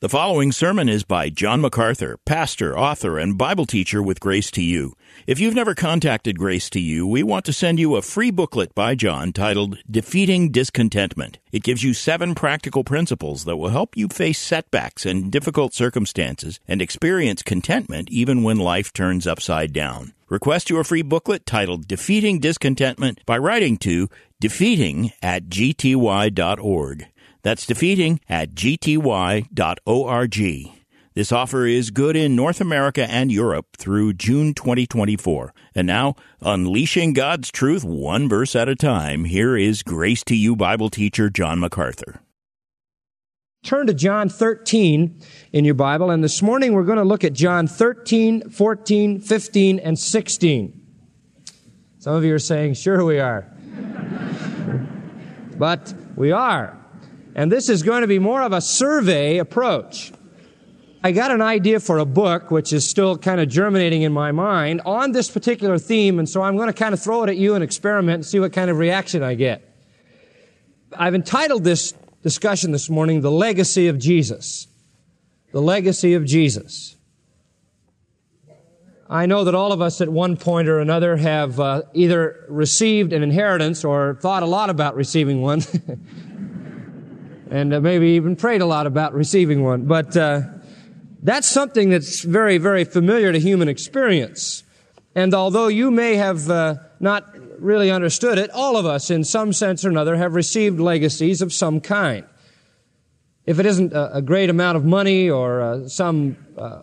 The following sermon is by John MacArthur, pastor, author, and Bible teacher with Grace to You. If you've never contacted Grace to You, we want to send you a free booklet by John titled Defeating Discontentment. It gives you 7 practical principles that will help you face setbacks and difficult circumstances and experience contentment even when life turns upside down. Request your free booklet titled Defeating Discontentment by writing to defeating@gty.org. That's defeating@gty.org. This offer is good in North America and Europe through June 2024. And now, unleashing God's truth one verse at a time, here is Grace to You Bible teacher John MacArthur. Turn to John 13 in your Bible, and this morning we're going to look at John 13, 14, 15, and 16. Some of you are saying, sure we are. But we are. And this is going to be more of a survey approach. I got an idea for a book, which is still kind of germinating in my mind, on this particular theme, and so I'm going to kind of throw it at you and experiment and see what kind of reaction I get. I've entitled this discussion this morning, The Legacy of Jesus. The Legacy of Jesus. I know that all of us at one point or another have either received an inheritance or thought a lot about receiving one. And maybe even prayed a lot about receiving one. But that's something that's very, very familiar to human experience. And although you may have not really understood it, all of us, in some sense or another, have received legacies of some kind. If it isn't a great amount of money or some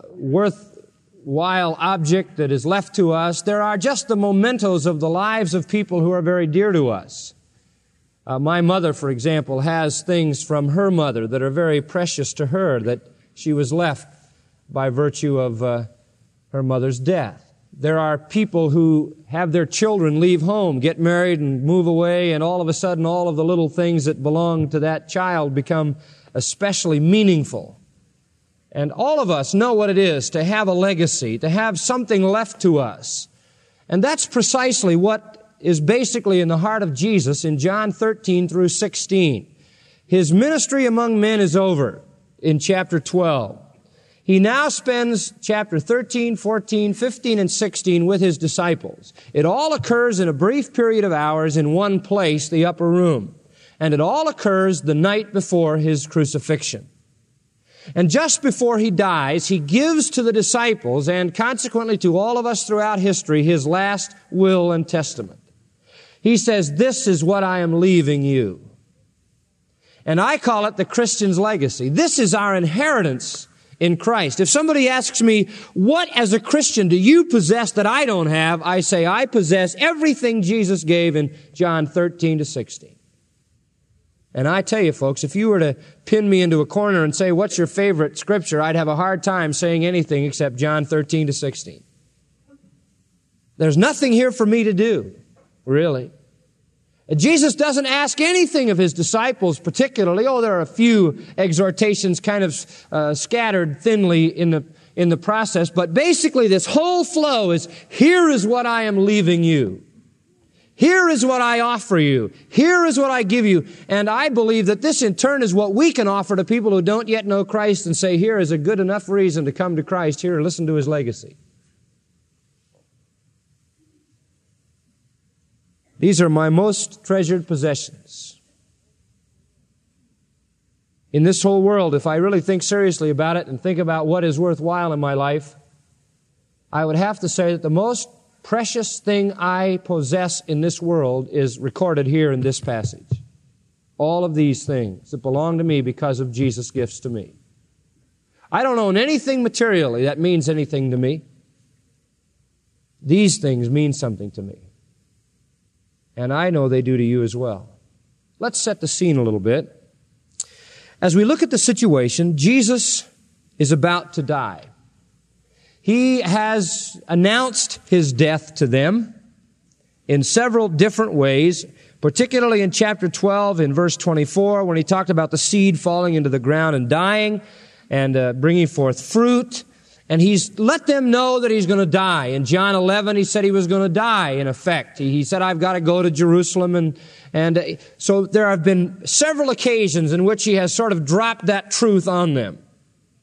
worthwhile object that is left to us, there are just the mementos of the lives of people who are very dear to us. My mother, for example, has things from her mother that are very precious to her that she was left by virtue of her mother's death. There are people who have their children leave home, get married and move away, and all of a sudden all of the little things that belong to that child become especially meaningful. And all of us know what it is to have a legacy, to have something left to us. And that's precisely what is basically in the heart of Jesus in John 13 through 16. His ministry among men is over in chapter 12. He now spends chapter 13, 14, 15, and 16 with his disciples. It all occurs in a brief period of hours in one place, the upper room. And it all occurs the night before his crucifixion. And just before he dies, he gives to the disciples, and consequently to all of us throughout history, his last will and testament. He says, this is what I am leaving you. And I call it the Christian's legacy. This is our inheritance in Christ. If somebody asks me, what as a Christian do you possess that I don't have? I say, I possess everything Jesus gave in John 13 to 16. And I tell you, folks, if you were to pin me into a corner and say, what's your favorite scripture? I'd have a hard time saying anything except John 13 to 16. There's nothing here for me to do. Really. Jesus doesn't ask anything of his disciples particularly. Oh, there are a few exhortations kind of scattered thinly in the process. But basically this whole flow is, here is what I am leaving you. Here is what I offer you. Here is what I give you. And I believe that this in turn is what we can offer to people who don't yet know Christ and say, here is a good enough reason to come to Christ. Here, listen to his legacy. These are my most treasured possessions. In this whole world, if I really think seriously about it and think about what is worthwhile in my life, I would have to say that the most precious thing I possess in this world is recorded here in this passage. All of these things that belong to me because of Jesus' gifts to me. I don't own anything materially that means anything to me. These things mean something to me. And I know they do to you as well. Let's set the scene a little bit. As we look at the situation, Jesus is about to die. He has announced his death to them in several different ways, particularly in chapter 12 in verse 24 when he talked about the seed falling into the ground and dying and bringing forth fruit. And he's let them know that he's going to die. In John 11, he said he was going to die, in effect. He said, I've got to go to Jerusalem. And so there have been several occasions in which he has sort of dropped that truth on them.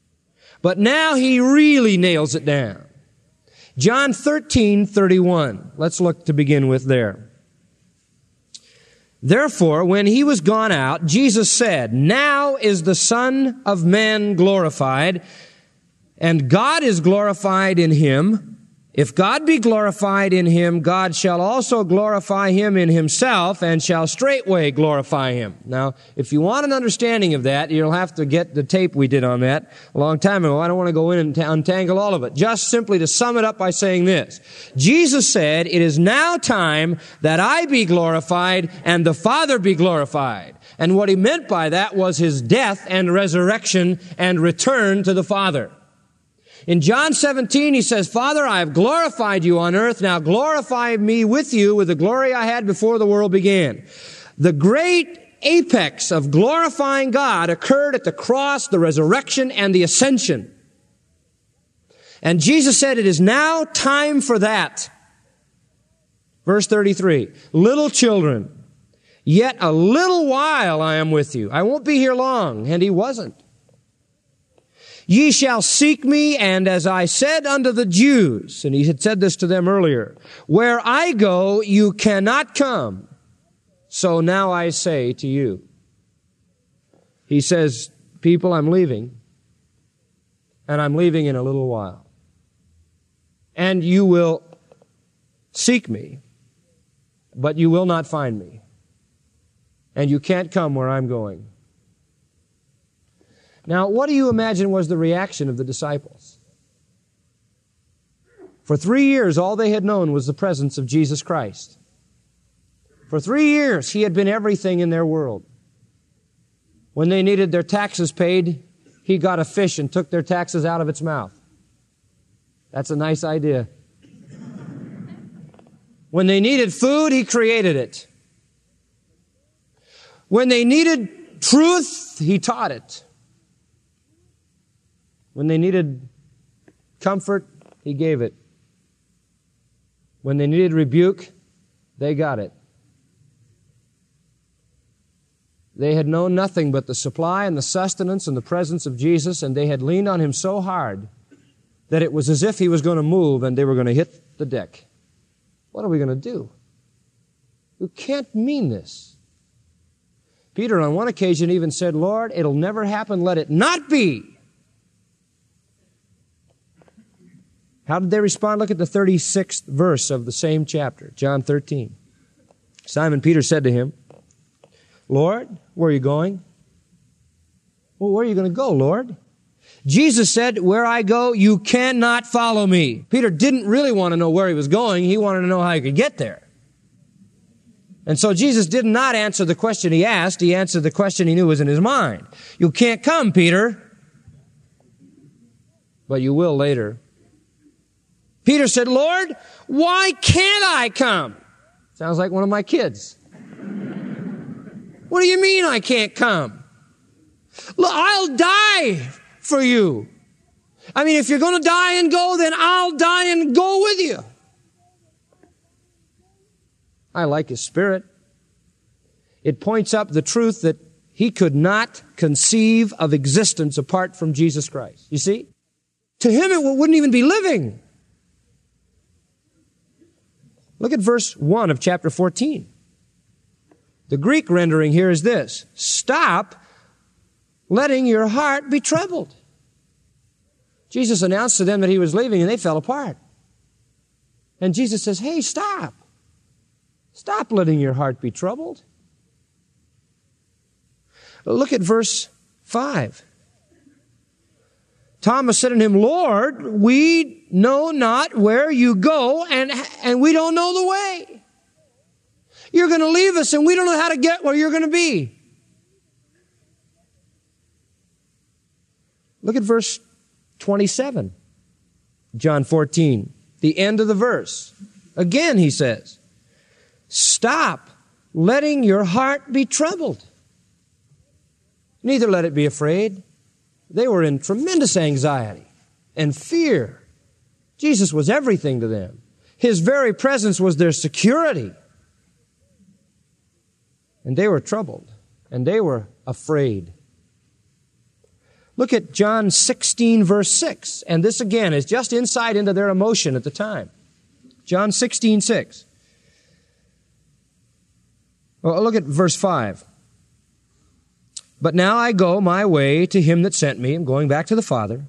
But now he really nails it down. John 13:31. Let's look to begin with there. Therefore, when he was gone out, Jesus said, "Now is the Son of Man glorified, and God is glorified in him. If God be glorified in him, God shall also glorify him in himself, and shall straightway glorify him." Now, if you want an understanding of that, you'll have to get the tape we did on that a long time ago. I don't want to go in and untangle all of it. Just simply to sum it up by saying this. Jesus said, "It is now time that I be glorified and the Father be glorified." And what he meant by that was his death and resurrection and return to the Father. In John 17, he says, "Father, I have glorified you on earth. Now glorify me with you with the glory I had before the world began." The great apex of glorifying God occurred at the cross, the resurrection, and the ascension. And Jesus said, "It is now time for that." Verse 33, "Little children, yet a little while I am with you." I won't be here long. And he wasn't. "Ye shall seek me, and as I said unto the Jews," and he had said this to them earlier, "where I go, you cannot come. So now I say to you." He says, "People, I'm leaving, and I'm leaving in a little while. And you will seek me, but you will not find me. And you can't come where I'm going." Now, what do you imagine was the reaction of the disciples? For 3 years, all they had known was the presence of Jesus Christ. For 3 years, he had been everything in their world. When they needed their taxes paid, he got a fish and took their taxes out of its mouth. That's a nice idea. When they needed food, he created it. When they needed truth, he taught it. When they needed comfort, he gave it. When they needed rebuke, they got it. They had known nothing but the supply and the sustenance and the presence of Jesus, and they had leaned on him so hard that it was as if he was going to move and they were going to hit the deck. What are we going to do? You can't mean this. Peter on one occasion even said, "Lord, it'll never happen. Let it not be." How did they respond? Look at the 36th verse of the same chapter, John 13. Simon Peter said to him, "Lord, where are you going?" "Well, where are you going to go, Lord?" Jesus said, "Where I go, you cannot follow me." Peter didn't really want to know where he was going. He wanted to know how he could get there. And so Jesus did not answer the question he asked. He answered the question he knew was in his mind. "You can't come, Peter, but you will later." Peter said, "Lord, why can't I come?" Sounds like one of my kids. "What do you mean I can't come?" "Look, I'll die for you. I mean, if you're going to die and go, then I'll die and go with you." I like his spirit. It points up the truth that he could not conceive of existence apart from Jesus Christ. You see? To him, it wouldn't even be living. Look at verse 1 of chapter 14. The Greek rendering here is this: "Stop letting your heart be troubled." Jesus announced to them that he was leaving, and they fell apart. And Jesus says, "Hey, stop. Stop letting your heart be troubled." Look at verse 5. Thomas said unto him, "Lord, we know not where you go, and we don't know the way. You're going to leave us, and we don't know how to get where you're going to be." Look at verse 27, John 14, the end of the verse. Again, he says, "Stop letting your heart be troubled. Neither let it be afraid." They were in tremendous anxiety and fear. Jesus was everything to them. His very presence was their security. And they were troubled, and they were afraid. Look at John 16, verse 6. And this, again, is just insight into their emotion at the time. John 16, 6. Well, look at verse 5. But now I go my way to him that sent me. I'm going back to the Father.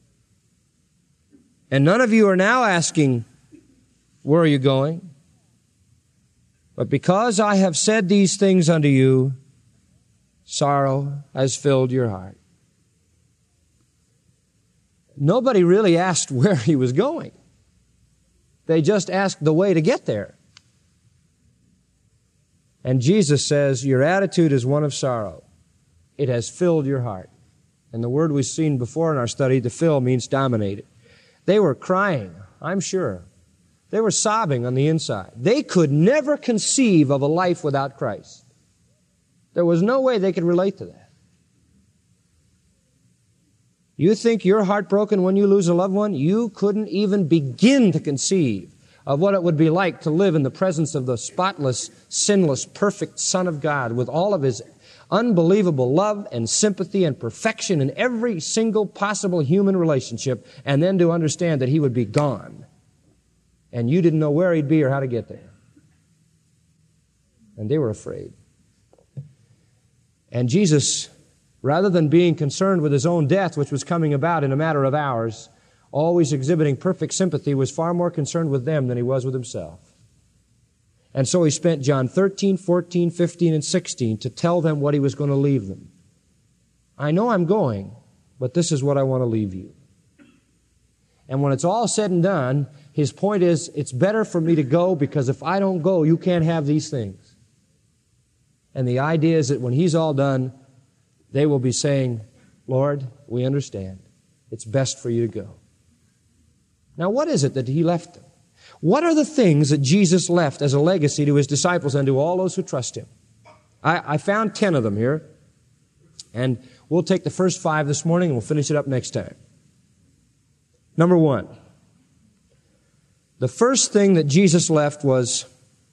And none of you are now asking, where are you going? But because I have said these things unto you, sorrow has filled your heart. Nobody really asked where he was going. They just asked the way to get there. And Jesus says, your attitude is one of sorrow. It has filled your heart. And the word we've seen before in our study, to fill, means dominate. They were crying, I'm sure. They were sobbing on the inside. They could never conceive of a life without Christ. There was no way they could relate to that. You think you're heartbroken when you lose a loved one? You couldn't even begin to conceive of what it would be like to live in the presence of the spotless, sinless, perfect Son of God with all of His unbelievable love and sympathy and perfection in every single possible human relationship, and then to understand that He would be gone and you didn't know where He'd be or how to get there. And they were afraid. And Jesus, rather than being concerned with His own death, which was coming about in a matter of hours, always exhibiting perfect sympathy, was far more concerned with them than He was with Himself. And so He spent John 13, 14, 15, and 16 to tell them what He was going to leave them. I know I'm going, but this is what I want to leave you. And when it's all said and done, His point is, it's better for me to go, because if I don't go, you can't have these things. And the idea is that when He's all done, they will be saying, Lord, we understand. It's best for you to go. Now, what is it that He left them? What are the things that Jesus left as a legacy to His disciples and to all those who trust Him? I found 10 of them here, and we'll take the first 5 this morning and we'll finish it up next time. Number 1, the first thing that Jesus left was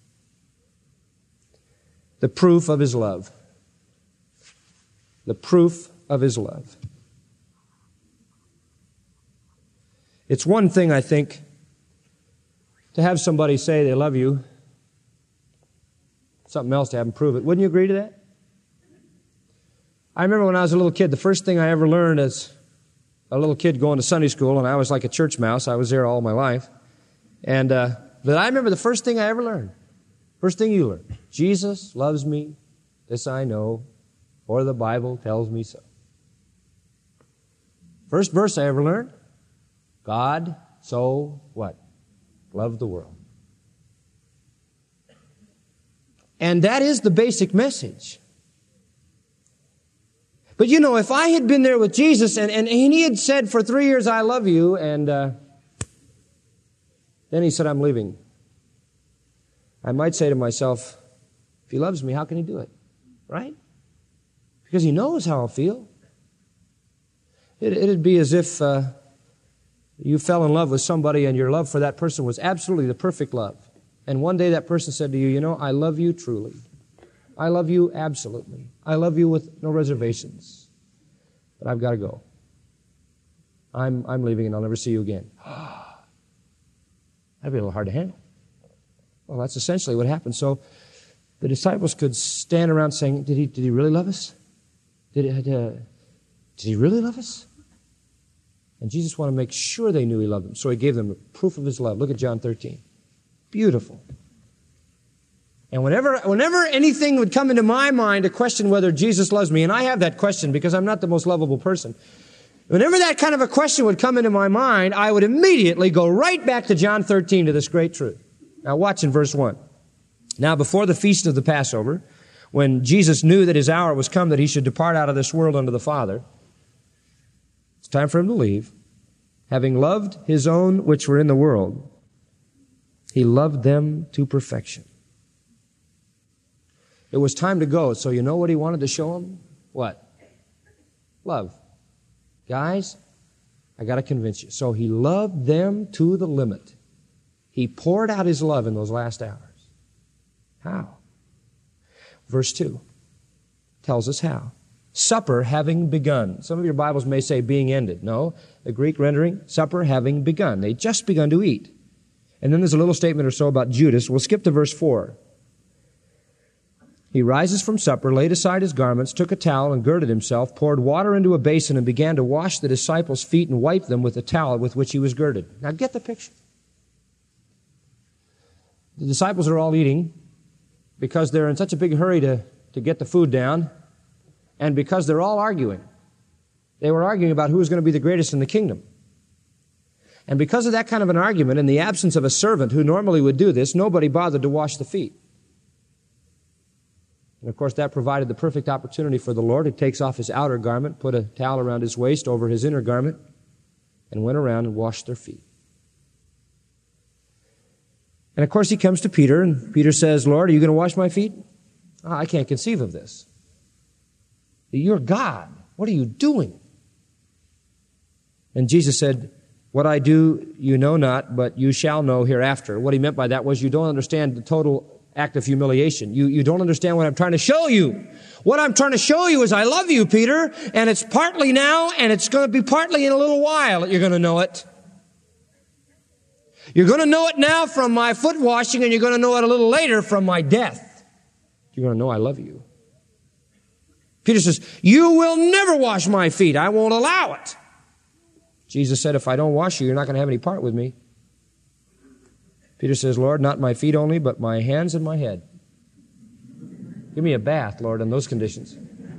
the proof of His love. The proof of His love. It's one thing, I think, to have somebody say they love you. Something else to have them prove it. Wouldn't you agree to that? I remember when I was a little kid, the first thing I ever learned as a little kid going to Sunday school, and I was like a church mouse. I was there all my life. And but I remember the first thing I ever learned. First thing you learn. Jesus loves me. This I know, for the Bible tells me so. First verse I ever learned. God so what? Loved the world. And that is the basic message. But you know, if I had been there with Jesus and He had said for 3 years, I love you, and then He said, I'm leaving, I might say to myself, if He loves me, how can He do it? Right? Because He knows how I'll feel. It'd be as if you fell in love with somebody and your love for that person was absolutely the perfect love. And one day that person said to you, you know, I love you truly. I love you absolutely. I love you with no reservations. But I've got to go. I'm leaving and I'll never see you again. That'd be a little hard to handle. Well, that's essentially what happened. So the disciples could stand around saying, did he really love us? Did He really love us? And Jesus wanted to make sure they knew He loved them. So He gave them proof of His love. Look at John 13. Beautiful. And whenever anything would come into my mind to question whether Jesus loves me, and I have that question because I'm not the most lovable person, whenever that kind of a question would come into my mind, I would immediately go right back to John 13 to this great truth. Now watch in verse 1. Now before the feast of the Passover, when Jesus knew that His hour was come that He should depart out of this world unto the Father, it's time for Him to leave. Having loved His own which were in the world, He loved them to perfection. It was time to go, so you know what He wanted to show them? What? Love. Guys, I got to convince you. So He loved them to the limit. He poured out His love in those last hours. How? Verse 2 tells us how. supper having begun. Some of your Bibles may say being ended. No, the Greek rendering, supper having begun. They just begun to eat. And then there's a little statement or so about Judas. We'll skip to verse 4. He rises from supper, laid aside his garments, took a towel and girded himself, poured water into a basin and began to wash the disciples' feet and wipe them with the towel with which he was girded. Now get the picture. The disciples are all eating because they're in such a big hurry to get the food down, and because they're all arguing. They were arguing about who was going to be the greatest in the kingdom. And because of that kind of an argument, in the absence of a servant who normally would do this, nobody bothered to wash the feet. And of course, that provided the perfect opportunity for the Lord. He takes off his outer garment, put a towel around his waist over his inner garment, and went around and washed their feet. And of course, he comes to Peter, and Peter says, Lord, are you going to wash my feet? Oh, I can't conceive of this. You're God. What are you doing? And Jesus said, what I do you know not, but you shall know hereafter. What he meant by that was you don't understand the total act of humiliation. You don't understand what I'm trying to show you. What I'm trying to show you is I love you, Peter, and it's partly now, and it's going to be partly in a little while that you're going to know it. You're going to know it now from my foot washing, and you're going to know it a little later from my death. You're going to know I love you. Peter says, you will never wash my feet. I won't allow it. Jesus said, if I don't wash you, you're not going to have any part with me. Peter says, Lord, not my feet only, but my hands and my head. Give me a bath, Lord, in those conditions.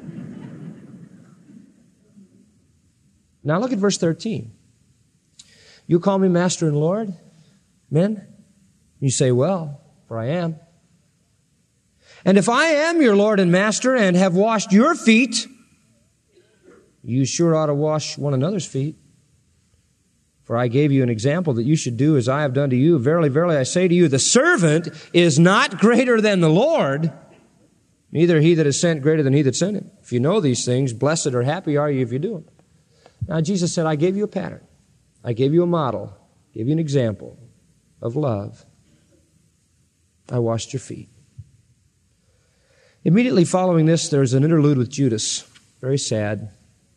Now look at verse 13. You call me Master and Lord, men? You say, well, for I am. And if I am your Lord and Master and have washed your feet, you sure ought to wash one another's feet. For I gave you an example that you should do as I have done to you. Verily, verily, I say to you, the servant is not greater than the Lord, neither he that is sent greater than he that sent him. If you know these things, blessed or happy are you if you do them. Now, Jesus said, I gave you a pattern. I gave you a model. I gave you an example of love. I washed your feet. Immediately following this, there's an interlude with Judas. Very sad.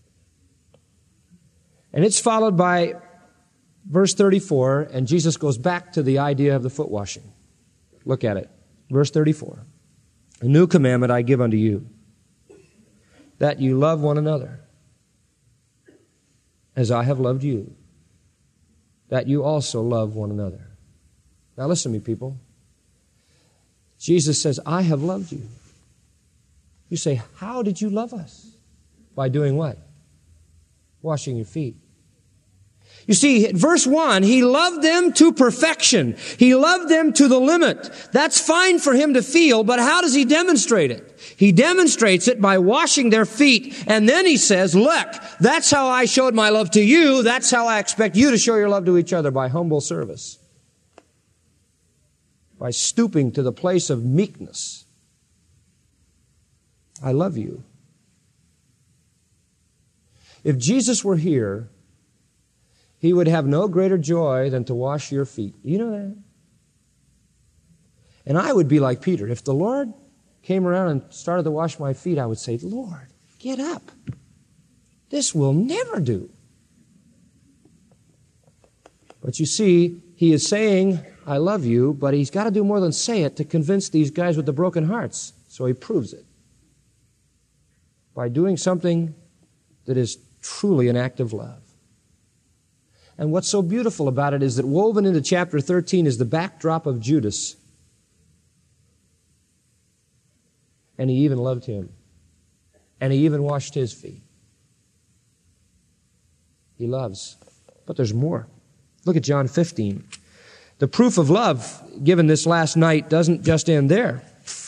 And it's followed by verse 34, and Jesus goes back to the idea of the foot washing. Look at it. Verse 34. A new commandment I give unto you, that you love one another, as I have loved you, that you also love one another. Now listen to me, people. Jesus says, I have loved you. You say, how did you love us? By doing what? Washing your feet. You see, verse 1, he loved them to perfection. He loved them to the limit. That's fine for him to feel, but how does he demonstrate it? He demonstrates it by washing their feet. And then he says, look, that's how I showed my love to you. That's how I expect you to show your love to each other, by humble service. By stooping to the place of meekness. I love you. If Jesus were here, he would have no greater joy than to wash your feet. You know that? And I would be like Peter. If the Lord came around and started to wash my feet, I would say, Lord, get up. This will never do. But you see, he is saying, I love you, but he's got to do more than say it to convince these guys with the broken hearts. So he proves it by doing something that is truly an act of love. And what's so beautiful about it is that woven into chapter 13 is the backdrop of Judas. And he even loved him. And he even washed his feet. He loves. But there's more. Look at John 15. The proof of love given this last night doesn't just end there.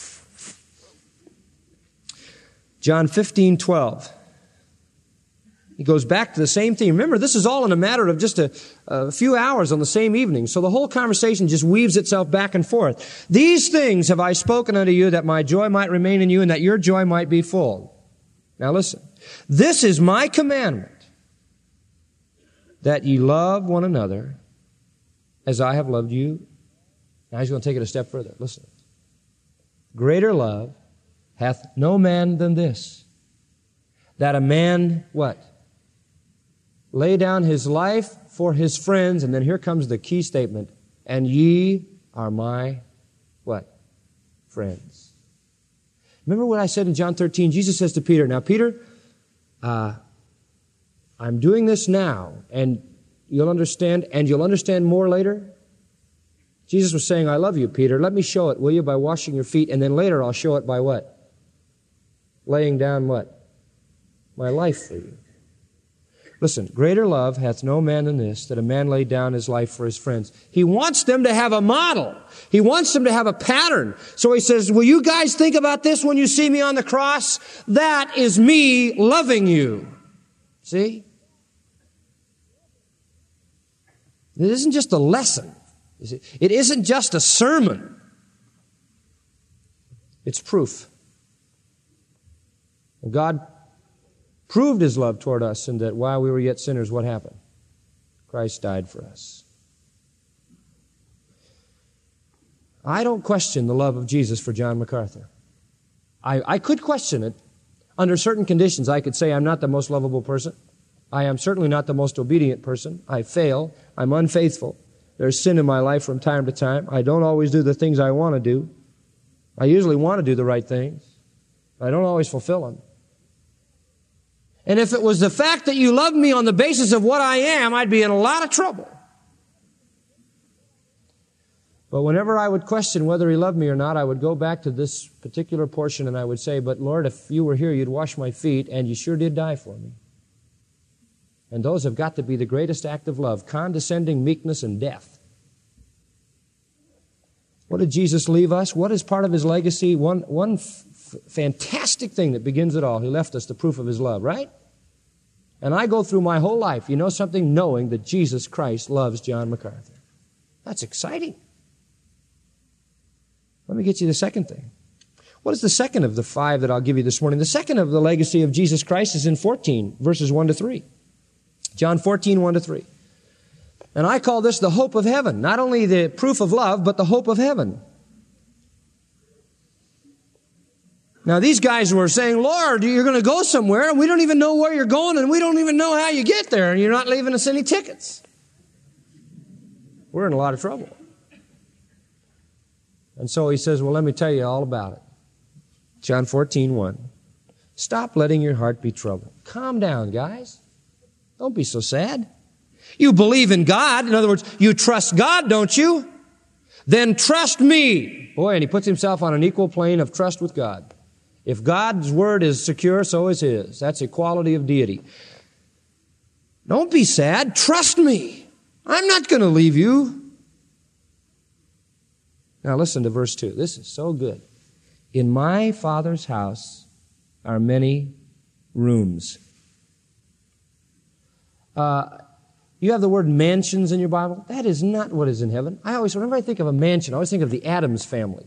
John 15:12. He goes back to the same thing. Remember, this is all in a matter of just a few hours on the same evening. So the whole conversation just weaves itself back and forth. These things have I spoken unto you, that my joy might remain in you, and that your joy might be full. Now listen. This is my commandment, that ye love one another as I have loved you. Now he's going to take it a step further. Listen. Greater love hath no man than this, that a man, what? Lay down his life for his friends. And then here comes the key statement. And ye are my, what? Friends. Remember what I said in John 13? Jesus says to Peter, now Peter, I'm doing this now, and you'll understand more later. Jesus was saying, I love you, Peter. Let me show it, will you, by washing your feet, and then later I'll show it by what? Laying down what? My life for you. Listen, greater love hath no man than this, that a man lay down his life for his friends. He wants them to have a model. He wants them to have a pattern. So he says, will you guys think about this when you see me on the cross? That is me loving you. See? It isn't just a lesson. It isn't just a sermon. It's proof. God proved His love toward us in that while we were yet sinners, what happened? Christ died for us. I don't question the love of Jesus for John MacArthur. I could question it. Under certain conditions, I could say I'm not the most lovable person. I am certainly not the most obedient person. I fail. I'm unfaithful. There's sin in my life from time to time. I don't always do the things I want to do. I usually want to do the right things. I don't always fulfill them. And if it was the fact that you love me on the basis of what I am, I'd be in a lot of trouble. But whenever I would question whether He loved me or not, I would go back to this particular portion and I would say, but Lord, if you were here, you'd wash my feet, and you sure did die for me. And those have got to be the greatest act of love, condescending meekness and death. What did Jesus leave us? What is part of His legacy? One fantastic thing that begins it all. He left us the proof of His love, right? And I go through my whole life, you know something, knowing that Jesus Christ loves John MacArthur. That's exciting. Let me get you the second thing. What is the second of the 5 that I'll give you this morning? The second of the legacy of Jesus Christ is in 14, verses 1 to 3. John 14, 1 to 3. And I call this the hope of heaven. Not only the proof of love, but the hope of heaven. Now, these guys were saying, Lord, you're going to go somewhere, and we don't even know where you're going, and we don't even know how you get there, and you're not leaving us any tickets. We're in a lot of trouble. And so He says, well, let me tell you all about it. John 14, 1. Stop letting your heart be troubled. Calm down, guys. Don't be so sad. You believe in God. In other words, you trust God, don't you? Then trust me. Boy, and He puts Himself on an equal plane of trust with God. If God's word is secure, so is His. That's equality of deity. Don't be sad. Trust me. I'm not going to leave you. Now listen to verse 2. This is so good. In my Father's house are many rooms. You have the word mansions in your Bible? That is not what is in heaven. Whenever I think of a mansion, I always think of the Addams family.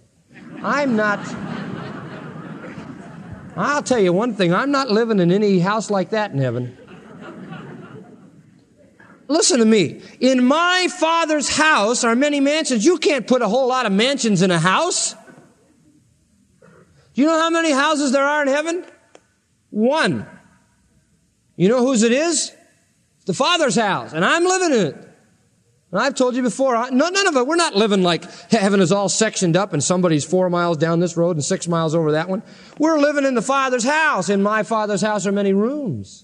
I'll tell you one thing, I'm not living in any house like that in heaven. Listen to me. In my Father's house are many mansions. You can't put a whole lot of mansions in a house. Do you know how many houses there are in heaven? 1. You know whose it is? The Father's house. And I'm living in it. And I've told you before, none of it, we're not living like heaven is all sectioned up and somebody's 4 miles down this road and 6 miles over that one. We're living in the Father's house. In my Father's house are many rooms.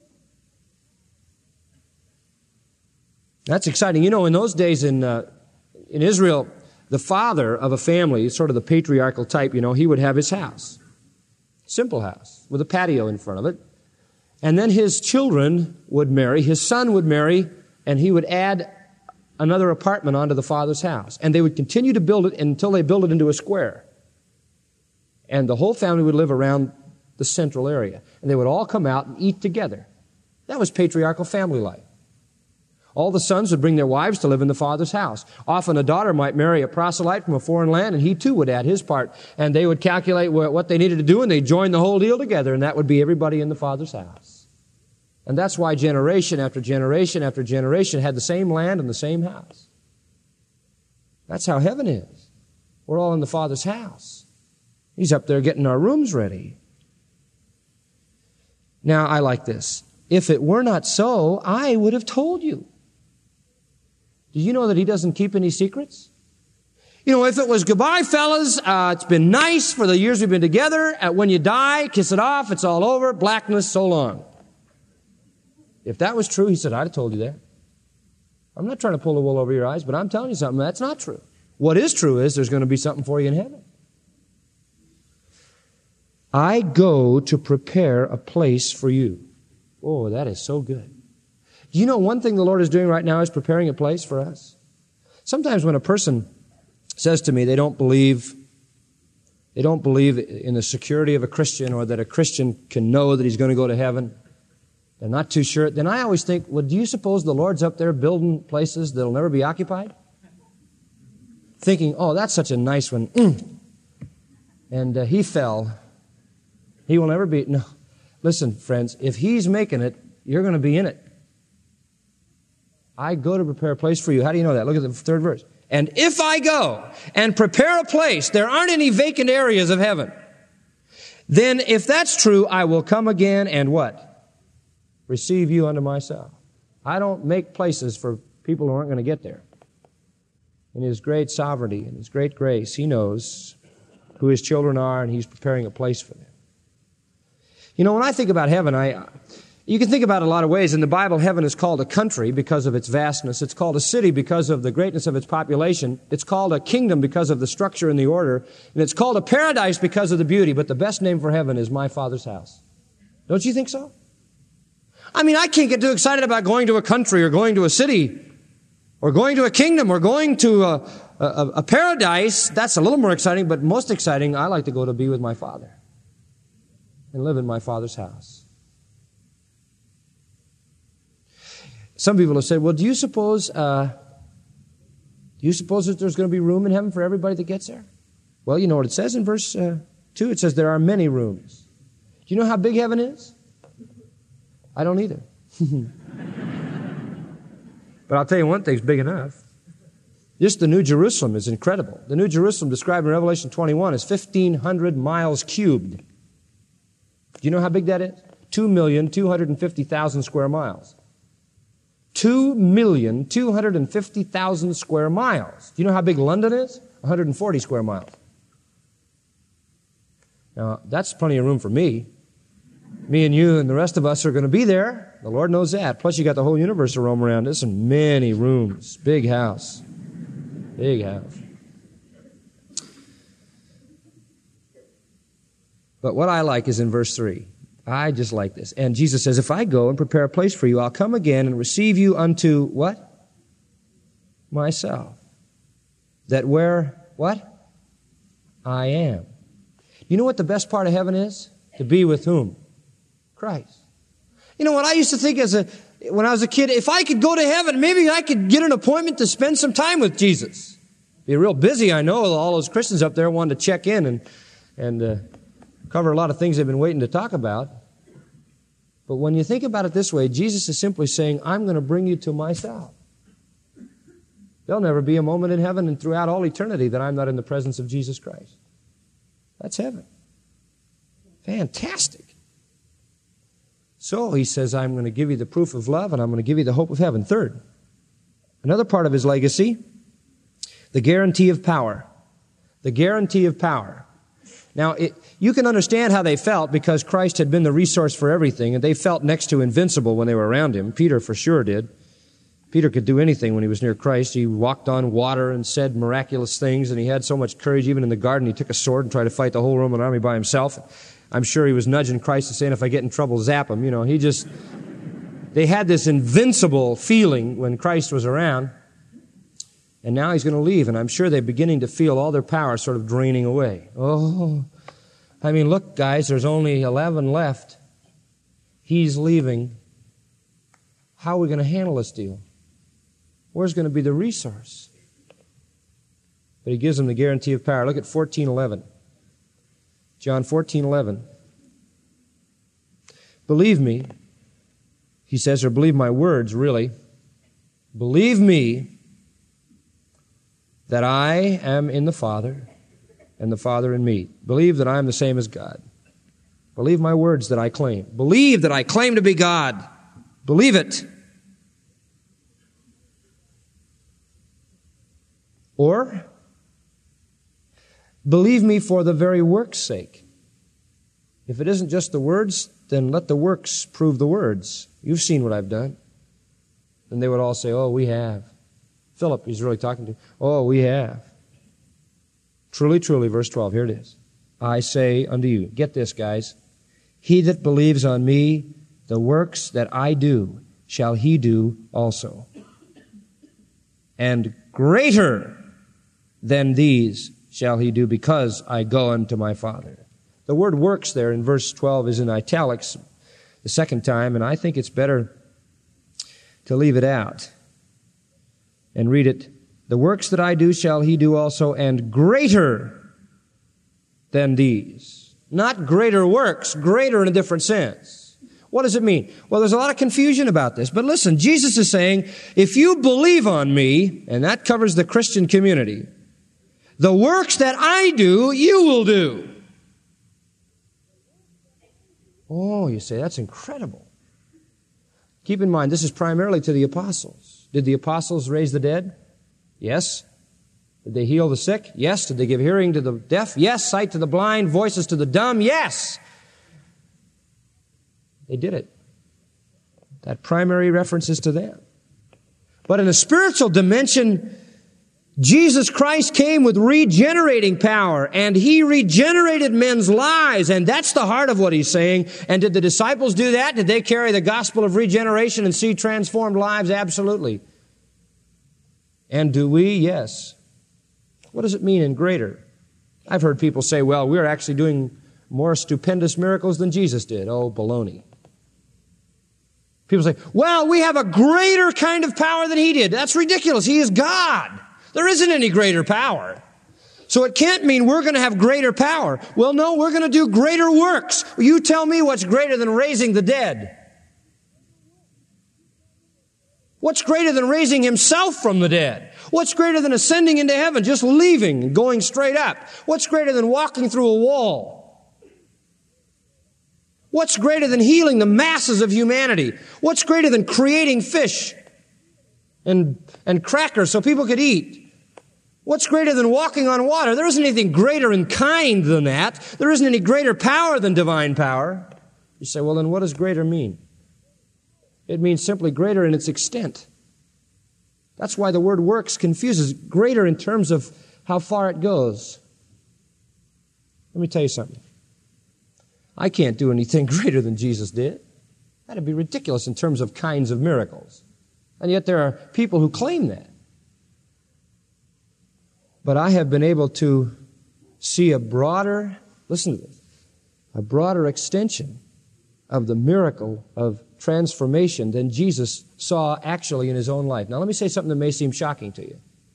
That's exciting. You know, in those days in Israel, the father of a family, sort of the patriarchal type, you know, he would have his house. Simple house with a patio in front of it. And then his children would marry, his son would marry, and he would add another apartment onto the father's house. And they would continue to build it until they built it into a square. And the whole family would live around the central area. And they would all come out and eat together. That was patriarchal family life. All the sons would bring their wives to live in the father's house. Often a daughter might marry a proselyte from a foreign land, and he too would add his part. And they would calculate what they needed to do, and they'd join the whole deal together, and that would be everybody in the father's house. And that's why generation after generation after generation had the same land and the same house. That's how heaven is. We're all in the Father's house. He's up there getting our rooms ready. Now, I like this. If it were not so, I would have told you. Do you know that He doesn't keep any secrets? You know, if it was, goodbye, fellas, it's been nice for the years we've been together. When you die, kiss it off, it's all over, blackness, so long. If that was true, He said, I'd have told you that. I'm not trying to pull the wool over your eyes, but I'm telling you something, that's not true. What is true is there's going to be something for you in heaven. I go to prepare a place for you. Oh, that is so good. Do you know one thing the Lord is doing right now is preparing a place for us? Sometimes when a person says to me they don't believe in the security of a Christian, or that a Christian can know that he's going to go to heaven, they're not too sure, then I always think, well, do you suppose the Lord's up there building places that'll never be occupied? Thinking, oh, that's such a nice one. And he fell. He will never be. No. Listen, friends, if He's making it, you're going to be in it. I go to prepare a place for you. How do you know that? Look at the 3rd verse. And if I go and prepare a place, there aren't any vacant areas of heaven. Then if that's true, I will come again and what? Receive you unto myself. I don't make places for people who aren't going to get there. In His great sovereignty and His great grace, He knows who His children are, and He's preparing a place for them. You know, when I think about heaven, you can think about it a lot of ways. In the Bible, heaven is called a country because of its vastness. It's called a city because of the greatness of its population. It's called a kingdom because of the structure and the order. And it's called a paradise because of the beauty. But the best name for heaven is my Father's house. Don't you think so? I mean, I can't get too excited about going to a country or going to a city or going to a kingdom or going to a paradise. That's a little more exciting, but most exciting, I like to go to be with my Father and live in my Father's house. Some people have said, well, do you suppose that there's going to be room in heaven for everybody that gets there? Well, you know what it says in verse 2? It says there are many rooms. Do you know how big heaven is? I don't either. But I'll tell you one thing's big enough. Just the New Jerusalem is incredible. The New Jerusalem described in Revelation 21 is 1,500 miles cubed. Do you know how big that is? 2,250,000 square miles. 2,250,000 square miles. Do you know how big London is? 140 square miles. Now, that's plenty of room for me. Me and you and the rest of us are going to be there. The Lord knows that. Plus, you got the whole universe to roam around. There's many rooms. Big house. Big house. But what I like is in verse 3. I just like this. And Jesus says, if I go and prepare a place for you, I'll come again and receive you unto what? Myself. That where, what? I am. You know what the best part of heaven is? To be with whom? Christ. You know what I used to think when I was a kid, if I could go to heaven, maybe I could get an appointment to spend some time with Jesus. Be real busy, I know. All those Christians up there wanted to check in and cover a lot of things they've been waiting to talk about. But when you think about it this way, Jesus is simply saying, I'm going to bring you to myself. There'll never be a moment in heaven and throughout all eternity that I'm not in the presence of Jesus Christ. That's heaven. Fantastic. So he says, I'm going to give you the proof of love and I'm going to give you the hope of heaven. Third, another part of his legacy, the guarantee of power. The guarantee of power. Now, you can understand how they felt because Christ had been the resource for everything, and they felt next to invincible when they were around him. Peter for sure did. Peter could do anything when he was near Christ. He walked on water and said miraculous things, and he had so much courage. Even in the garden, he took a sword and tried to fight the whole Roman army by himself. I'm sure he was nudging Christ and saying, if I get in trouble, zap him. You know, they had this invincible feeling when Christ was around. And now he's going to leave, and I'm sure they're beginning to feel all their power sort of draining away. Oh, I mean, look, guys, there's only 11 left. He's leaving. How are we going to handle this deal? Where's going to be the resource? But he gives them the guarantee of power. Look at 14:11. John 14:11. Believe me, he says, or believe my words, really. Believe me that I am in the Father and the Father in me. Believe that I am the same as God. Believe my words that I claim. Believe that I claim to be God. Believe it. Or, believe me for the very work's sake. If it isn't just the words, then let the works prove the words. You've seen what I've done. And they would all say, oh, we have. Philip, he's really talking to, oh, we have. Truly, truly, verse 12, here it is. I say unto you, get this, guys. He that believes on me, the works that I do, shall he do also. And greater than these shall he do, because I go unto my Father. The word works there in verse 12 is in italics the second time, and I think it's better to leave it out and read it. The works that I do shall he do also, and greater than these. Not greater works, greater in a different sense. What does it mean? Well, there's a lot of confusion about this. But listen, Jesus is saying, if you believe on me, and that covers the Christian community, the works that I do, you will do. Oh, you say, that's incredible. Keep in mind, this is primarily to the apostles. Did the apostles raise the dead? Yes. Did they heal the sick? Yes. Did they give hearing to the deaf? Yes. Sight to the blind? Voices to the dumb? Yes. They did it. That primary reference is to them. But in a spiritual dimension, Jesus Christ came with regenerating power, and He regenerated men's lives, and that's the heart of what He's saying. And did the disciples do that? Did they carry the gospel of regeneration and see transformed lives? Absolutely. And do we? Yes. What does it mean in greater? I've heard people say, well, we're actually doing more stupendous miracles than Jesus did. Oh, baloney. People say, well, we have a greater kind of power than He did. That's ridiculous. He is God. There isn't any greater power. So it can't mean we're going to have greater power. Well, no, we're going to do greater works. You tell me what's greater than raising the dead. What's greater than raising Himself from the dead? What's greater than ascending into heaven, just leaving and going straight up? What's greater than walking through a wall? What's greater than healing the masses of humanity? What's greater than creating fish and crackers so people could eat? What's greater than walking on water? There isn't anything greater in kind than that. There isn't any greater power than divine power. You say, well, then what does greater mean? It means simply greater in its extent. That's why the word works confuses. Greater in terms of how far it goes. Let me tell you something. I can't do anything greater than Jesus did. That'd be ridiculous in terms of kinds of miracles. And yet there are people who claim that. But I have been able to see a broader, listen to this, a broader extension of the miracle of transformation than Jesus saw actually in His own life. Now let me say something that may seem shocking to you.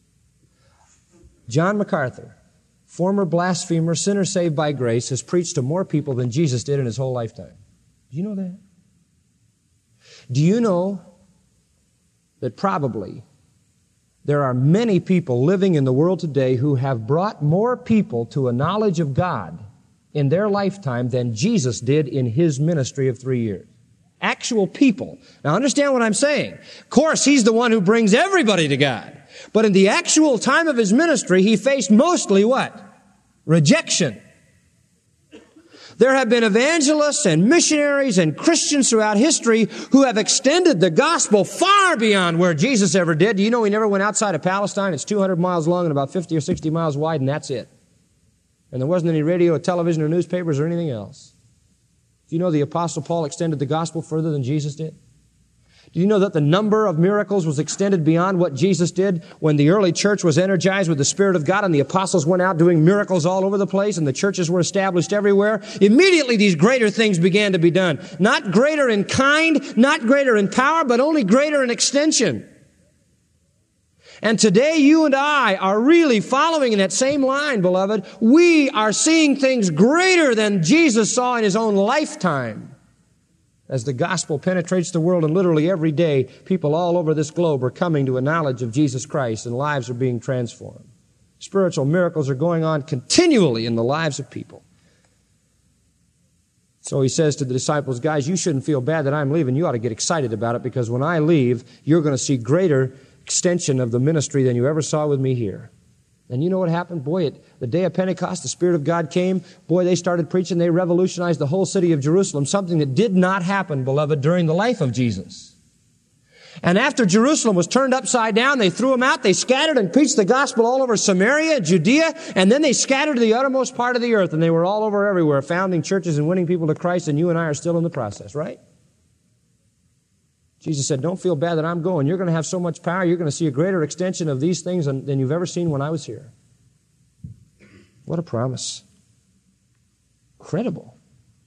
John MacArthur, former blasphemer, sinner saved by grace, has preached to more people than Jesus did in His whole lifetime. Do you know that? Do you know that probably there are many people living in the world today who have brought more people to a knowledge of God in their lifetime than Jesus did in His ministry of 3 years? Actual people. Now understand what I'm saying. Of course, He's the one who brings everybody to God. But in the actual time of His ministry, He faced mostly what? Rejection. There have been evangelists and missionaries and Christians throughout history who have extended the gospel far beyond where Jesus ever did. Do you know He never went outside of Palestine? It's 200 miles long and about 50 or 60 miles wide, and that's it. And there wasn't any radio or television or newspapers or anything else. Do you know the Apostle Paul extended the gospel further than Jesus did? Do you know that the number of miracles was extended beyond what Jesus did when the early church was energized with the Spirit of God and the apostles went out doing miracles all over the place and the churches were established everywhere? Immediately these greater things began to be done. Not greater in kind, not greater in power, but only greater in extension. And today you and I are really following in that same line, beloved. We are seeing things greater than Jesus saw in His own lifetime. As the gospel penetrates the world, and literally every day, people all over this globe are coming to a knowledge of Jesus Christ, and lives are being transformed. Spiritual miracles are going on continually in the lives of people. So he says to the disciples, guys, you shouldn't feel bad that I'm leaving. You ought to get excited about it, because when I leave, you're going to see greater extension of the ministry than you ever saw with me here. And you know what happened? Boy, the day of Pentecost, the Spirit of God came. Boy, they started preaching. They revolutionized the whole city of Jerusalem, something that did not happen, beloved, during the life of Jesus. And after Jerusalem was turned upside down, they threw them out. They scattered and preached the gospel all over Samaria, Judea, and then they scattered to the uttermost part of the earth, and they were all over everywhere, founding churches and winning people to Christ, and you and I are still in the process, right? Jesus said, don't feel bad that I'm going. You're going to have so much power. You're going to see a greater extension of these things than you've ever seen when I was here. What a promise. Incredible.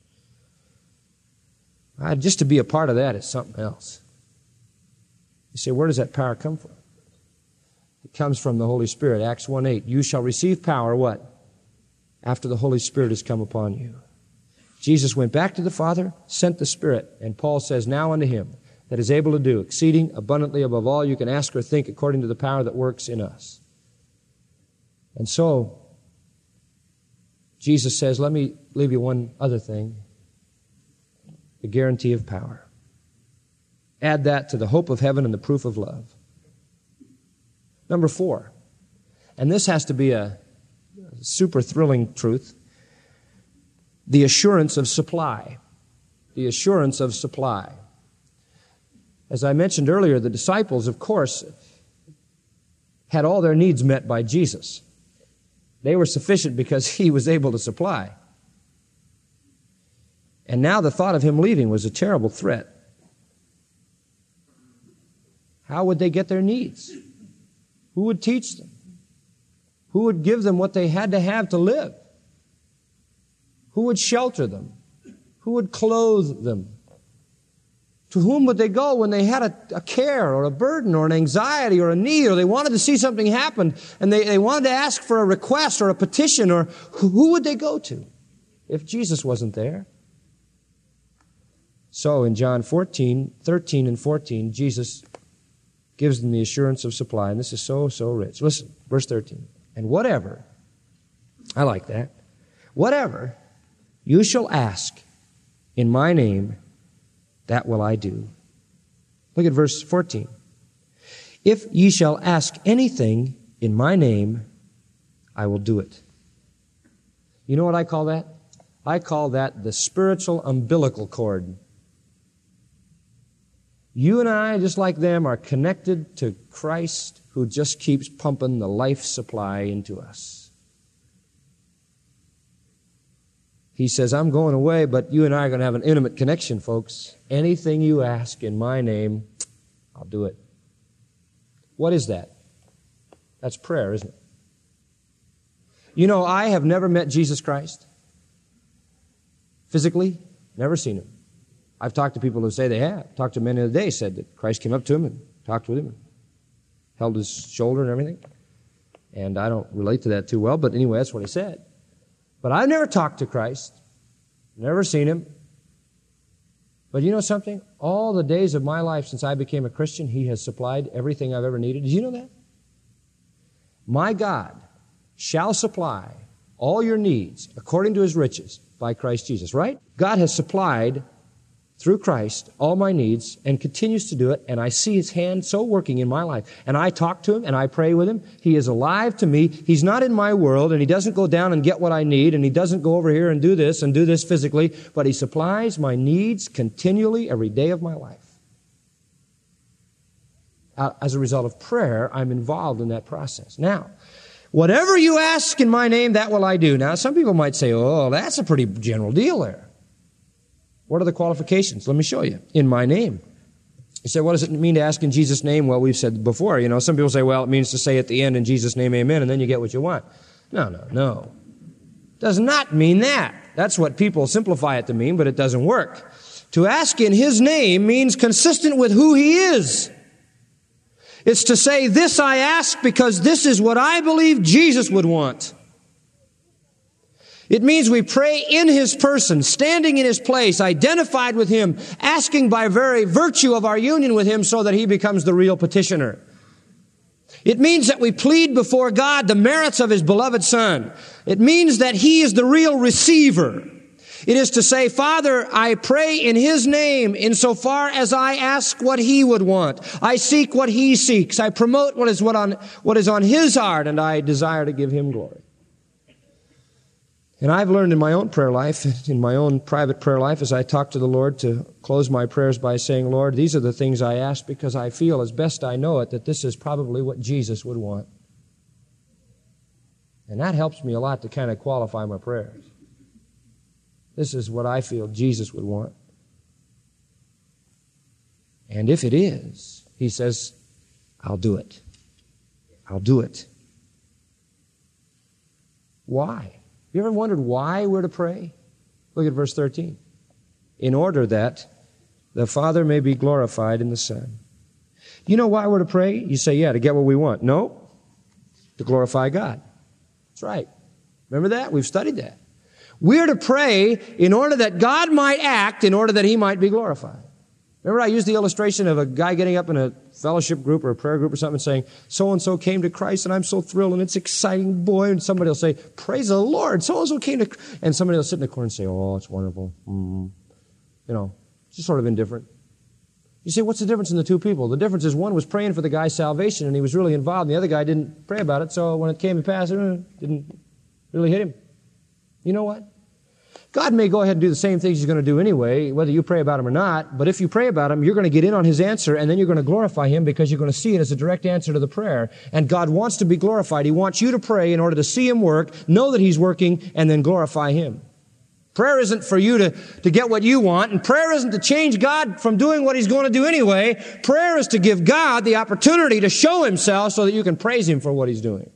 Just to be a part of that is something else. You say, where does that power come from? It comes from the Holy Spirit. Acts 1:8. You shall receive power, what? After the Holy Spirit has come upon you. Jesus went back to the Father, sent the Spirit, and Paul says, now unto him that is able to do exceeding abundantly above all you can ask or think, according to the power that works in us. And so, Jesus says, let me leave you one other thing. The guarantee of power. Add that to the hope of heaven and the proof of love. Number 4, and this has to be a super thrilling truth, the assurance of supply. The assurance of supply. As I mentioned earlier, the disciples, of course, had all their needs met by Jesus. They were sufficient because he was able to supply. And now the thought of him leaving was a terrible threat. How would they get their needs? Who would teach them? Who would give them what they had to have to live? Who would shelter them? Who would clothe them? To whom would they go when they had a care or a burden or an anxiety or a need, or they wanted to see something happen and they wanted to ask for a request or a petition, or who would they go to if Jesus wasn't there? So in John 13 and 14, Jesus gives them the assurance of supply, and this is so, so rich. Listen, verse 13. And whatever, I like that, whatever you shall ask in my name, that will I do. Look at verse 14. If ye shall ask anything in my name, I will do it. You know what I call that? I call that the spiritual umbilical cord. You and I, just like them, are connected to Christ, who just keeps pumping the life supply into us. He says, I'm going away, but you and I are going to have an intimate connection, folks. Anything you ask in my name, I'll do it. What is that? That's prayer, isn't it? You know, I have never met Jesus Christ. Physically, never seen him. I've talked to people who say they have. Talked to men the other day, said that Christ came up to him and talked with him and held his shoulder and everything. And I don't relate to that too well, but anyway, that's what he said. But I've never talked to Christ, never seen him. But you know something? All the days of my life since I became a Christian, he has supplied everything I've ever needed. Did you know that? My God shall supply all your needs according to his riches by Christ Jesus, right? God has supplied through Christ all my needs and continues to do it, and I see his hand so working in my life. And I talk to him and I pray with him. He is alive to me. He's not in my world, and he doesn't go down and get what I need, and he doesn't go over here and do this physically, but he supplies my needs continually every day of my life. As a result of prayer, I'm involved in that process. Now, whatever you ask in my name, that will I do. Now, some people might say, oh, that's a pretty general deal there. What are the qualifications? Let me show you. In my name. You say, what does it mean to ask in Jesus' name? Well, we've said before, some people say, well, it means to say at the end, in Jesus' name, amen, and then you get what you want. No. Does not mean that. That's what people simplify it to mean, but it doesn't work. To ask in his name means consistent with who he is. It's to say, this I ask because this is what I believe Jesus would want. It means we pray in his person, standing in his place, identified with him, asking by very virtue of our union with him so that he becomes the real petitioner. It means that we plead before God the merits of his beloved Son. It means that he is the real receiver. It is to say, Father, I pray in His name insofar as I ask what He would want. I seek what He seeks. I promote what is on His heart, and I desire to give Him glory. And I've learned in my own prayer life, in my own private prayer life, as I talk to the Lord, to close my prayers by saying, Lord, these are the things I ask because I feel, as best I know it, that this is probably what Jesus would want. And that helps me a lot to kind of qualify my prayers. This is what I feel Jesus would want. And if it is, He says, I'll do it. I'll do it. Why? You ever wondered why we're to pray? Look at verse 13. In order that the Father may be glorified in the Son. You know why we're to pray? You say, yeah, to get what we want. No, to glorify God. That's right. Remember that? We've studied that. We're to pray in order that God might act, in order that He might be glorified. Remember I used the illustration of a guy getting up in a fellowship group or a prayer group or something saying, so-and-so came to Christ and I'm so thrilled and it's exciting, boy. And somebody will say, praise the Lord, so-and-so came to Christ. And somebody will sit in the corner and say, oh, it's wonderful. You know, it's just sort of indifferent. You say, what's the difference in the two people? The difference is one was praying for the guy's salvation and he was really involved, and the other guy didn't pray about it, so when it came to pass, it didn't really hit him. You know what? God may go ahead and do the same things He's going to do anyway, whether you pray about Him or not, but if you pray about Him, you're going to get in on His answer, and then you're going to glorify Him because you're going to see it as a direct answer to the prayer. And God wants to be glorified. He wants you to pray in order to see Him work, know that He's working, and then glorify Him. Prayer isn't for you to get what you want, and prayer isn't to change God from doing what He's going to do anyway. Prayer is to give God the opportunity to show Himself so that you can praise Him for what He's doing.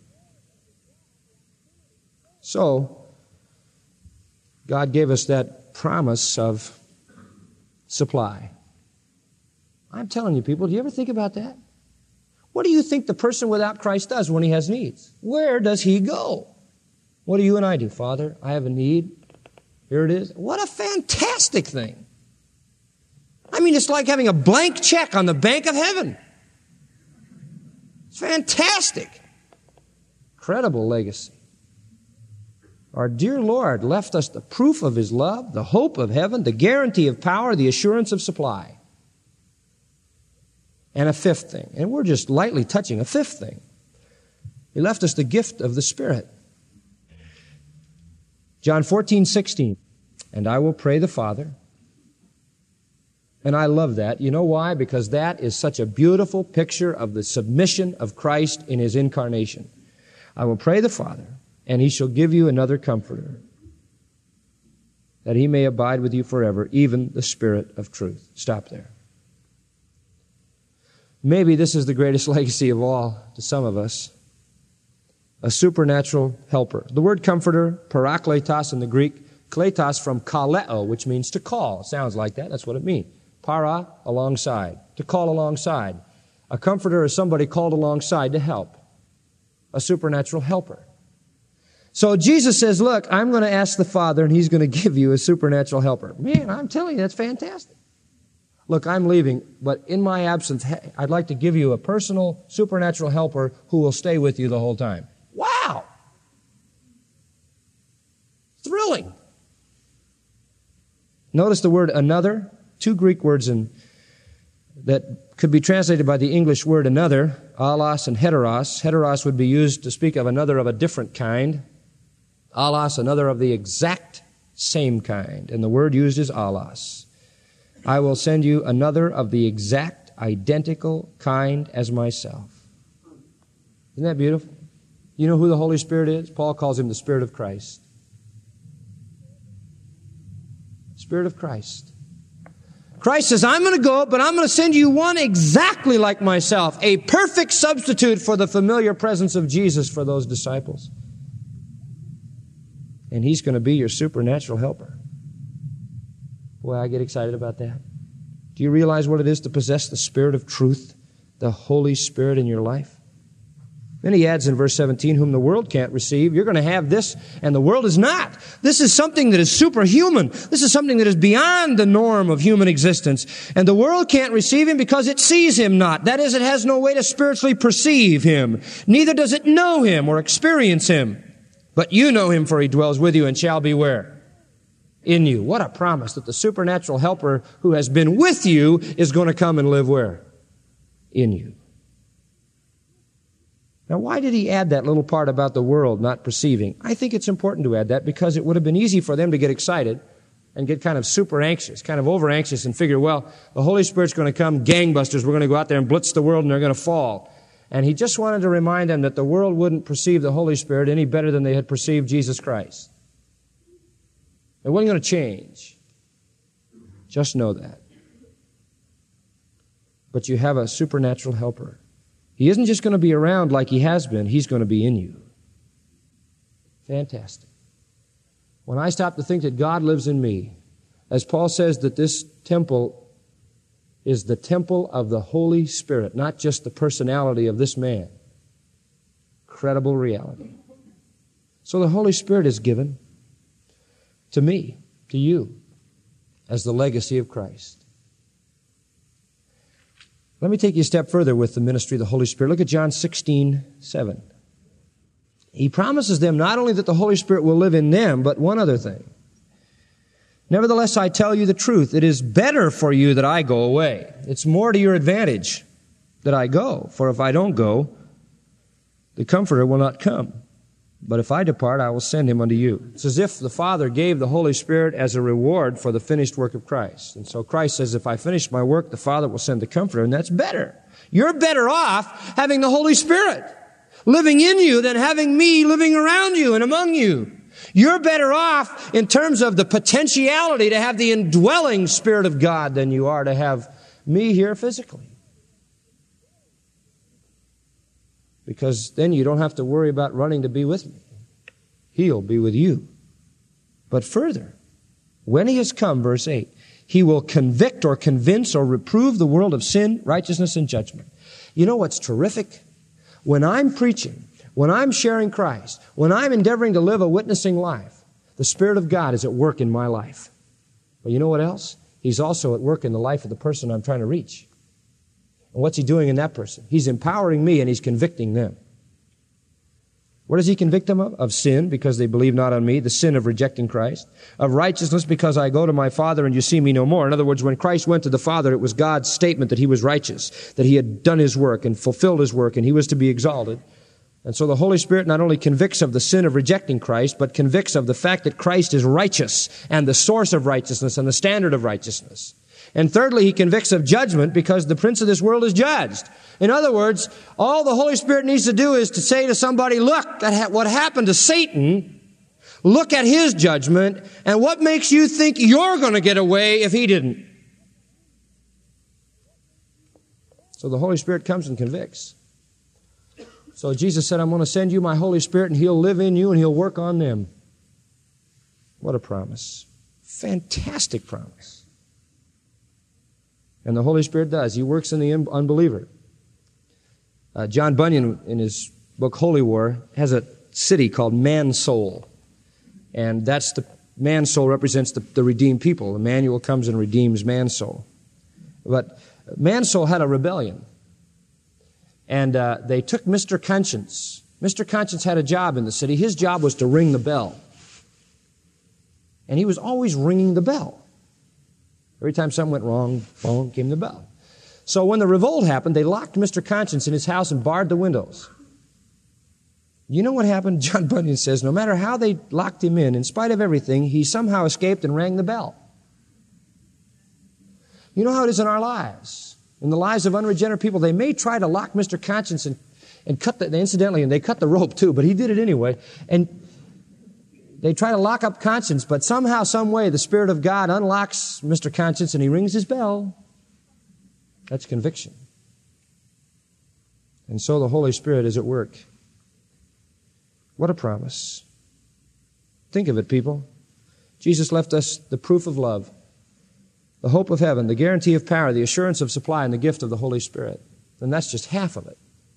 So, God gave us that promise of supply. I'm telling you, people, do you ever think about that? What do you think the person without Christ does when he has needs? Where does he go? What do you and I do? Father, I have a need. Here it is. What a fantastic thing. I mean, it's like having a blank check on the bank of heaven. It's fantastic. Incredible legacy. Our dear Lord left us the proof of His love, the hope of heaven, the guarantee of power, the assurance of supply. And a fifth thing, and we're just lightly touching a fifth thing. He left us the gift of the Spirit. John 14:16, and I will pray the Father. And I love that. You know why? Because that is such a beautiful picture of the submission of Christ in His incarnation. I will pray the Father, and He shall give you another Comforter, that He may abide with you forever, even the Spirit of truth. Stop there. Maybe this is the greatest legacy of all to some of us. A supernatural helper. The word comforter, parakletos in the Greek, kletos from kaleo, which means to call. Sounds like that. That's what it means. Para, alongside. To call alongside. A comforter is somebody called alongside to help. A supernatural helper. So Jesus says, look, I'm going to ask the Father, and He's going to give you a supernatural helper. Man, I'm telling you, that's fantastic. Look, I'm leaving, but in my absence, I'd like to give you a personal supernatural helper who will stay with you the whole time. Wow! Thrilling. Notice the word another, two Greek words that could be translated by the English word another, allos and heteros. Heteros would be used to speak of another of a different kind. Allos, another of the exact same kind. And the word used is allos. I will send you another of the exact, identical kind as myself. Isn't that beautiful? You know who the Holy Spirit is? Paul calls Him the Spirit of Christ. Spirit of Christ. Christ says, I'm going to go, but I'm going to send you one exactly like myself, a perfect substitute for the familiar presence of Jesus for those disciples. And He's going to be your supernatural helper. Boy, I get excited about that. Do you realize what it is to possess the Spirit of truth, the Holy Spirit in your life? Then he adds in verse 17, whom the world can't receive. You're going to have this, and the world is not. This is something that is superhuman. This is something that is beyond the norm of human existence. And the world can't receive Him because it sees Him not. That is, it has no way to spiritually perceive Him. Neither does it know Him or experience Him. But you know Him, for He dwells with you and shall be where? In you. What a promise that the supernatural helper who has been with you is going to come and live where? In you. Now, why did he add that little part about the world not perceiving? I think it's important to add that because it would have been easy for them to get excited and get kind of super anxious, kind of over anxious and figure, well, the Holy Spirit's going to come, gangbusters, we're going to go out there and blitz the world and they're going to fall. And he just wanted to remind them that the world wouldn't perceive the Holy Spirit any better than they had perceived Jesus Christ. It wasn't going to change. Just know that. But you have a supernatural helper. He isn't just going to be around like he has been. He's going to be in you. Fantastic. When I stop to think that God lives in me, as Paul says that this temple is the temple of the Holy Spirit, not just the personality of this man. Incredible reality. So the Holy Spirit is given to me, to you, as the legacy of Christ. Let me take you a step further with the ministry of the Holy Spirit. Look at John 16:7. He promises them not only that the Holy Spirit will live in them, but one other thing. Nevertheless, I tell you the truth. It is better for you that I go away. It's more to your advantage that I go. For if I don't go, the Comforter will not come. But if I depart, I will send him unto you. It's as if the Father gave the Holy Spirit as a reward for the finished work of Christ. And so Christ says, if I finish my work, the Father will send the Comforter, and that's better. You're better off having the Holy Spirit living in you than having me living around you and among you. You're better off in terms of the potentiality to have the indwelling Spirit of God than you are to have me here physically. Because then you don't have to worry about running to be with me. He'll be with you. But further, when he has come, verse 8, he will convict or convince or reprove the world of sin, righteousness, and judgment. You know what's terrific? When I'm preaching, when I'm sharing Christ, when I'm endeavoring to live a witnessing life, the Spirit of God is at work in my life. But you know what else? He's also at work in the life of the person I'm trying to reach. And what's he doing in that person? He's empowering me and he's convicting them. What does he convict them of? Of sin, because they believe not on me, the sin of rejecting Christ. Of righteousness, because I go to my Father and you see me no more. In other words, when Christ went to the Father, it was God's statement that he was righteous, that he had done his work and fulfilled his work and he was to be exalted. And so the Holy Spirit not only convicts of the sin of rejecting Christ, but convicts of the fact that Christ is righteous and the source of righteousness and the standard of righteousness. And thirdly, he convicts of judgment because the prince of this world is judged. In other words, all the Holy Spirit needs to do is to say to somebody, look at what happened to Satan, look at his judgment, and what makes you think you're going to get away if he didn't? So the Holy Spirit comes and convicts. So Jesus said, I'm going to send you my Holy Spirit and he'll live in you and he'll work on them. What a promise. Fantastic promise. And the Holy Spirit does. He works in the unbeliever. John Bunyan, in his book Holy War, has a city called Man Soul. And that's the Man Soul represents the redeemed people. Emmanuel comes and redeems Man Soul. But Man Soul had a rebellion. And they took Mr. Conscience. Mr. Conscience had a job in the city. His job was to ring the bell. And he was always ringing the bell. Every time something went wrong, boom, came the bell. So when the revolt happened, they locked Mr. Conscience in his house and barred the windows. You know what happened? John Bunyan says, no matter how they locked him in spite of everything, he somehow escaped and rang the bell. You know how it is in our lives. In the lives of unregenerate people, they may try to lock Mr. Conscience and cut incidentally, and they cut the rope too, but he did it anyway. And they try to lock up Conscience, but somehow, some way, the Spirit of God unlocks Mr. Conscience and he rings his bell. That's conviction. And so the Holy Spirit is at work. What a promise. Think of it, people. Jesus left us the proof of love, the hope of heaven, the guarantee of power, the assurance of supply, and the gift of the Holy Spirit. And that's just half of it.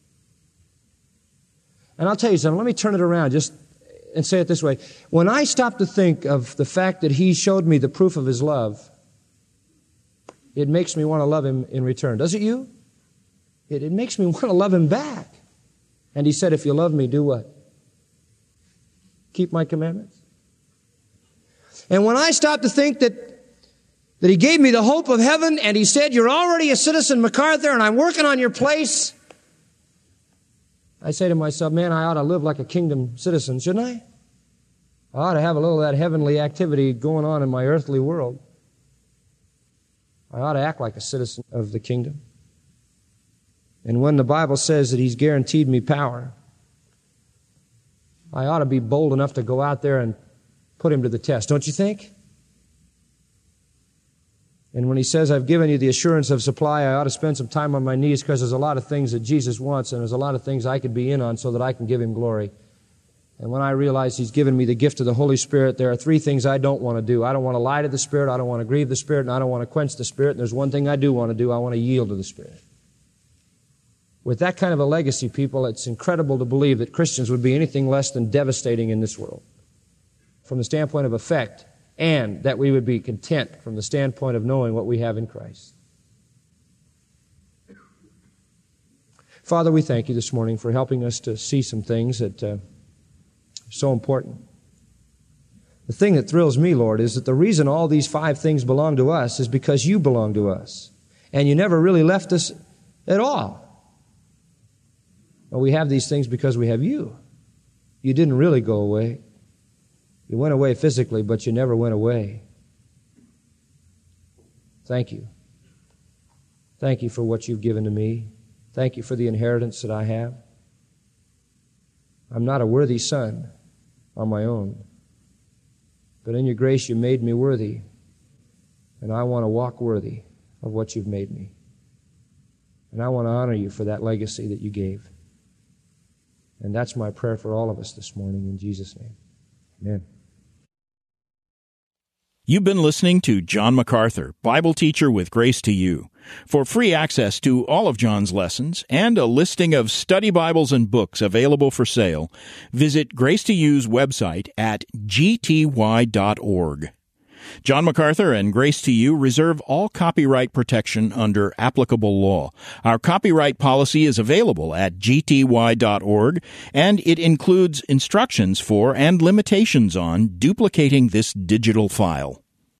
And I'll tell you something. Let me turn it around and say it this way. When I stop to think of the fact that he showed me the proof of his love, it makes me want to love him in return. Does it you? It makes me want to love him back. And he said, if you love me, do what? Keep my commandments. And when I stopped to think that He gave me the hope of heaven, and He said, you're already a citizen, MacArthur, and I'm working on your place, I say to myself, man, I ought to live like a kingdom citizen, shouldn't I? I ought to have a little of that heavenly activity going on in my earthly world. I ought to act like a citizen of the kingdom. And when the Bible says that He's guaranteed me power, I ought to be bold enough to go out there and put Him to the test, don't you think? And when He says, I've given you the assurance of supply, I ought to spend some time on my knees, because there's a lot of things that Jesus wants, and there's a lot of things I could be in on so that I can give Him glory. And when I realize He's given me the gift of the Holy Spirit, there are three things I don't want to do. I don't want to lie to the Spirit, I don't want to grieve the Spirit, and I don't want to quench the Spirit. And there's one thing I do want to do. I want to yield to the Spirit. With that kind of a legacy, people, it's incredible to believe that Christians would be anything less than devastating in this world from the standpoint of effect, and that we would be content from the standpoint of knowing what we have in Christ. Father, we thank You this morning for helping us to see some things that are so important. The thing that thrills me, Lord, is that the reason all these 5 things belong to us is because You belong to us. And You never really left us at all. Well, we have these things because we have You. You didn't really go away. You went away physically, but You never went away. Thank You. Thank You for what You've given to me. Thank You for the inheritance that I have. I'm not a worthy son on my own, but in Your grace You made me worthy, and I want to walk worthy of what You've made me. And I want to honor You for that legacy that You gave. And that's my prayer for all of us this morning, in Jesus' name. Amen. You've been listening to John MacArthur, Bible teacher with Grace to You. For free access to all of John's lessons and a listing of study Bibles and books available for sale, visit Grace to You's website at gty.org. John MacArthur and Grace to You reserve all copyright protection under applicable law. Our copyright policy is available at gty.org, and it includes instructions for and limitations on duplicating this digital file.